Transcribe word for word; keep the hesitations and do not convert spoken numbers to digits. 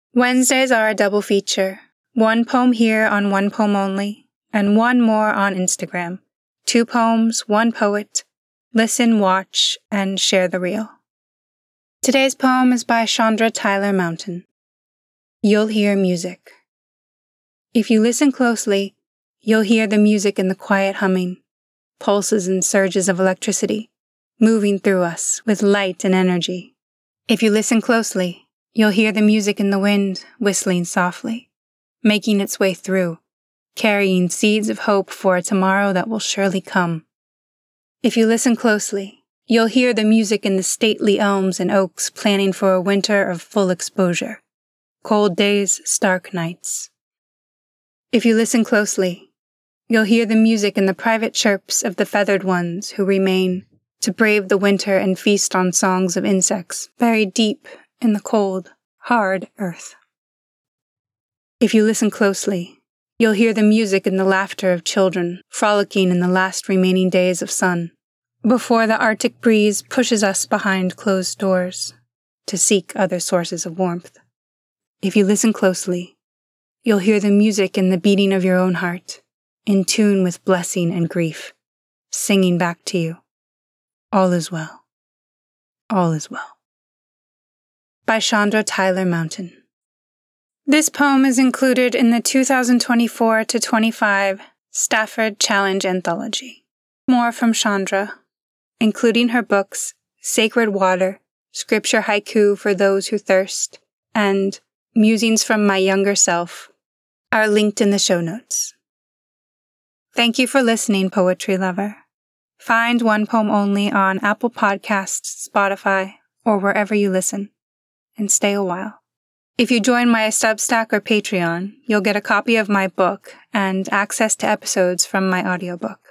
Wednesdays are a double feature. One poem here on One Poem Only, and one more on Instagram. Two poems, one poet. Listen, watch, and share the reel. Today's poem is by Chandra Tyler Mountain. You'll hear music. If you listen closely, you'll hear the music in the quiet humming, pulses and surges of electricity, moving through us with light and energy. If you listen closely, you'll hear the music in the wind whistling softly, making its way through, carrying seeds of hope for a tomorrow that will surely come. If you listen closely, you'll hear the music in the stately elms and oaks planning for a winter of full exposure, cold days, stark nights. If you listen closely, you'll hear the music in the private chirps of the feathered ones who remain to brave the winter and feast on songs of insects buried deep in the cold, hard earth. If you listen closely, you'll hear the music and the laughter of children frolicking in the last remaining days of sun, before the Arctic breeze pushes us behind closed doors to seek other sources of warmth. If you listen closely, you'll hear the music in the beating of your own heart, in tune with blessing and grief, singing back to you, all is well, all is well. By Chandra Tyler Mountain. This poem is included in the two thousand twenty-four to twenty-five Stafford Challenge Anthology. More from Chandra, including her books Sacred Water, Scripture Haiku for Those Who Thirst, and Musings from My Younger Self, are linked in the show notes. Thank you for listening, poetry lover. Find One Poem Only on Apple Podcasts, Spotify, or wherever you listen, and stay a while. If you join my Substack or Patreon, you'll get a copy of my book and access to episodes from my audiobook.